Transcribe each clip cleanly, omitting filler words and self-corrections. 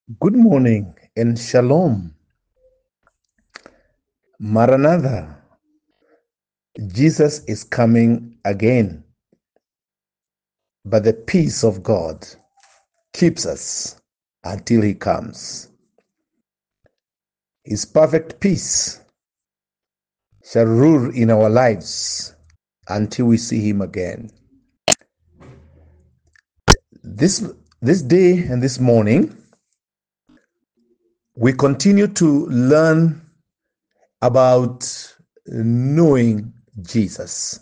Good morning and shalom. Maranatha, Jesus is coming again. But the peace of God keeps us until he comes. His perfect peace shall rule in our lives until we see him again. This day and this morning, we continue to learn about knowing Jesus.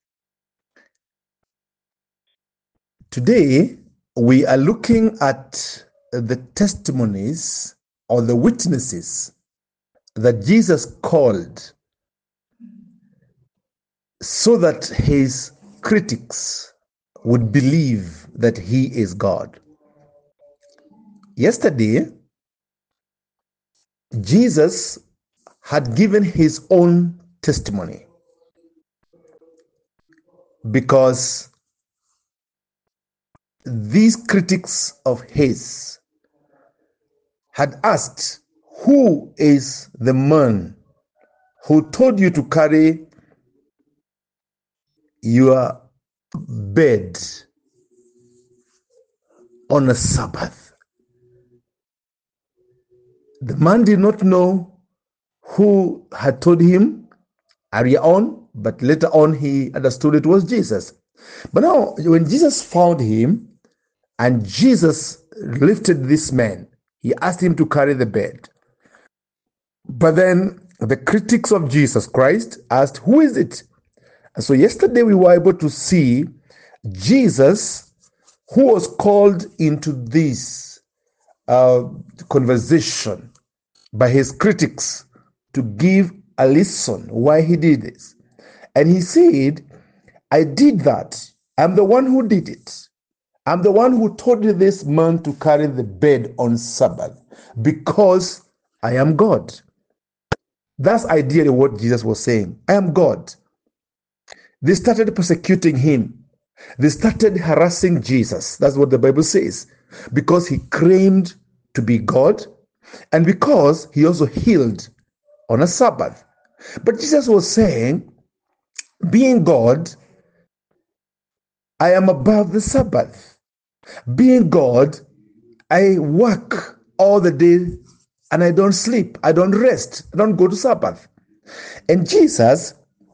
Today, we are looking at the testimonies or the witnesses that Jesus called so that his critics would believe that he is God. Yesterday, Jesus had given his own testimony because these critics of his had asked, "Who is the man who told you to carry your bed on a Sabbath?" The man did not know who had told him earlier on, but later on he understood it was Jesus. But now, when Jesus found him and Jesus lifted this man, he asked him to carry the bed. But then the critics of Jesus Christ asked, "Who is it?" And so yesterday we were able to see Jesus, who was called into this conversation by his critics to give a lesson why he did this. And he said, "I did that. I'm the one who did it. I'm the one who told this man to carry the bed on Sabbath because I am God." That's ideally what Jesus was saying. I am God. They started persecuting him. They started harassing Jesus. That's what the Bible says. Because he claimed to be God and because he also healed on a Sabbath. But Jesus was saying, being God, I am above the Sabbath. Being God, I work all the day and I don't sleep. I don't rest. I don't go to Sabbath. And Jesus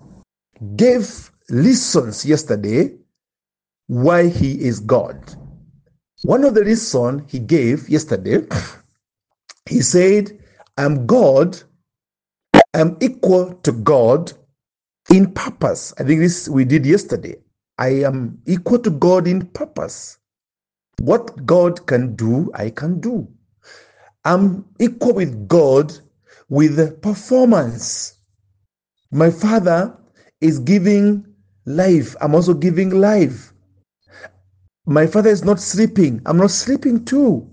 gave lessons yesterday why he is God. One of the reasons he gave yesterday, he said, I'm God, I'm equal to God in purpose. I think this we did yesterday. I am equal to God in purpose. What God can do, I can do. I'm equal with God with performance. My Father is giving life. I'm also giving life. My Father is not sleeping. I'm not sleeping too.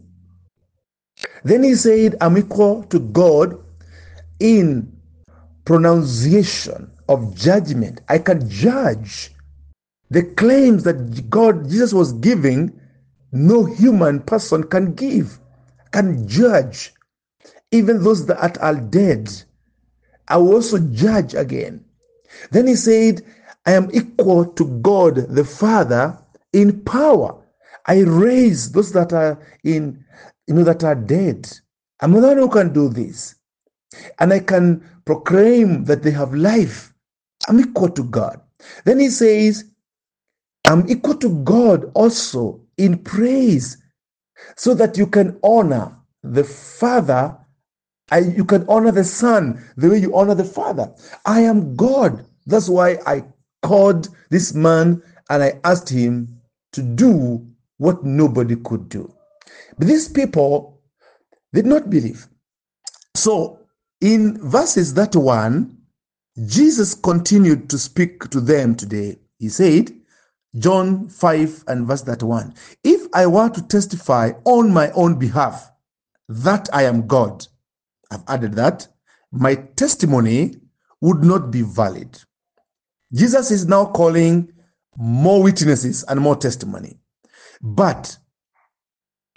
Then he said, I'm equal to God in pronunciation of judgment. I can judge the claims that Jesus was giving. No human person can give, can judge. Even those that are dead, I will also judge again. Then he said, I am equal to God the Father in power. I raise those that are that are dead. I'm the one who can do this. And I can proclaim that they have life. I'm equal to God. Then he says, I'm equal to God also in praise, so that you can honor the Father, you can honor the Son the way you honor the Father. I am God. That's why I called this man and I asked him to do what nobody could do. But these people did not believe. So in verses 31, Jesus continued to speak to them today. He said, John 5 and verse 31, if I were to testify on my own behalf that I am God, I've added that, my testimony would not be valid. Jesus is now calling more witnesses and more testimony. But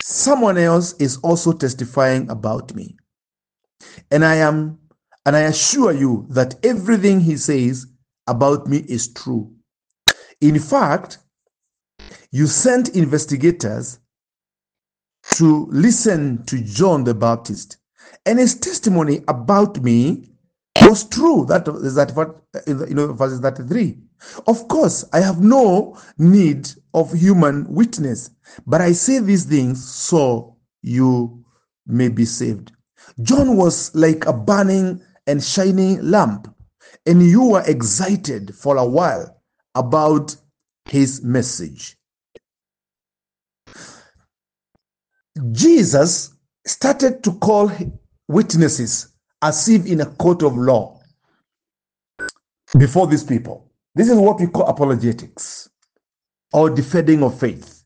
someone else is also testifying about me. And I assure you that everything he says about me is true. In fact, you sent investigators to listen to John the Baptist, and his testimony about me was true. That is what verse 33. Of course, I have no need of human witness, but I say these things so you may be saved. John was like a burning and shining lamp, and you were excited for a while about his message. Jesus started to call witnesses as if in a court of law before these people. This is what we call apologetics, or defending of faith.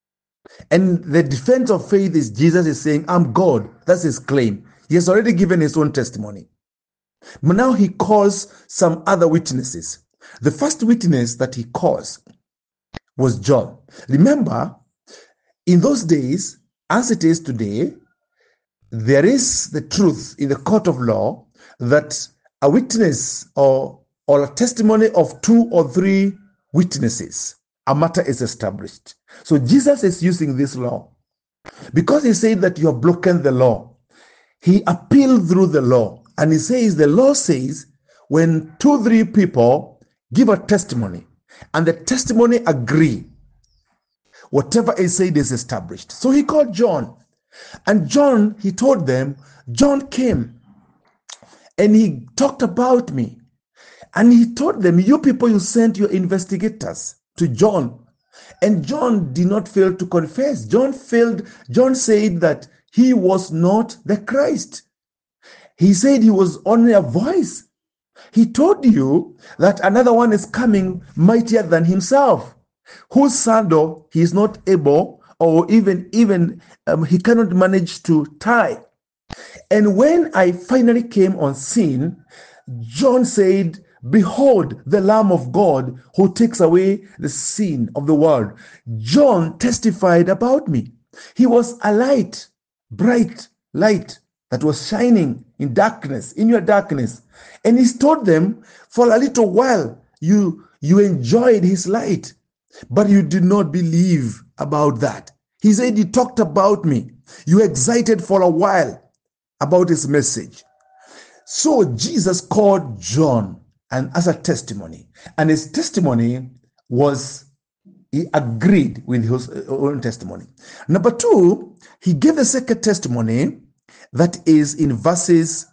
And the defense of faith is Jesus is saying, I'm God. That's his claim. He has already given his own testimony. But now he calls some other witnesses. The first witness that he calls was John. Remember, in those days, as it is today, there is the truth in the court of law that a witness or a testimony of 2 or 3 witnesses, a matter is established. So Jesus is using this law because he said that you have broken the law. He appealed through the law, and he says the law says when 2 or 3 people give a testimony and the testimony agree, whatever is said is established. So he called John, and John, he told them, John came and he talked about me. And he told them, you people, you sent your investigators to John. And John did not fail to confess. John said that he was not the Christ. He said he was only a voice. He told you that another one is coming mightier than himself, whose sandal he is not able, or even he cannot manage to tie. And when I finally came on scene, John said, behold, the Lamb of God who takes away the sin of the world. John testified about me. He was a light, bright light that was shining in darkness, in your darkness. And he told them, for a little while, you enjoyed his light, but you did not believe about that. He said, he talked about me. You were excited for a while about his message. So Jesus called John and as a testimony, and his testimony was, he agreed with his own testimony. Number 2, he gave the second testimony that is in verses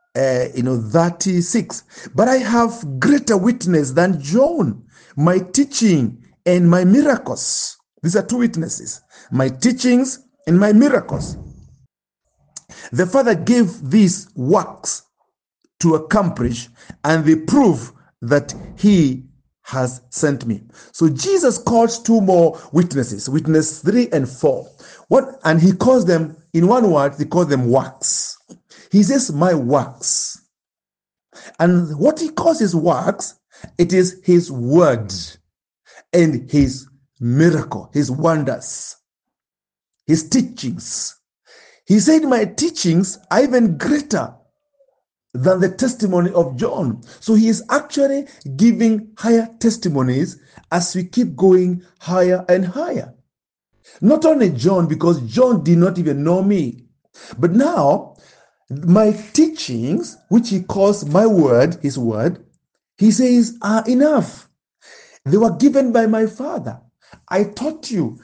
36. But I have greater witness than John, my teaching and my miracles. These are 2 witnesses, my teachings and my miracles. The Father gave these works to accomplish, and they prove that he has sent me. So Jesus calls 2 more witnesses, witness 3 and 4. And he calls them, in one word, he calls them works. He says, my works. And what he calls his works, it is his word and his miracle, his wonders, his teachings. He said, my teachings are even greater than the testimony of John. So he is actually giving higher testimonies as we keep going higher and higher. Not only John, because John did not even know me, but now my teachings, which he calls my word, his word, he says are enough. They were given by my Father. I taught you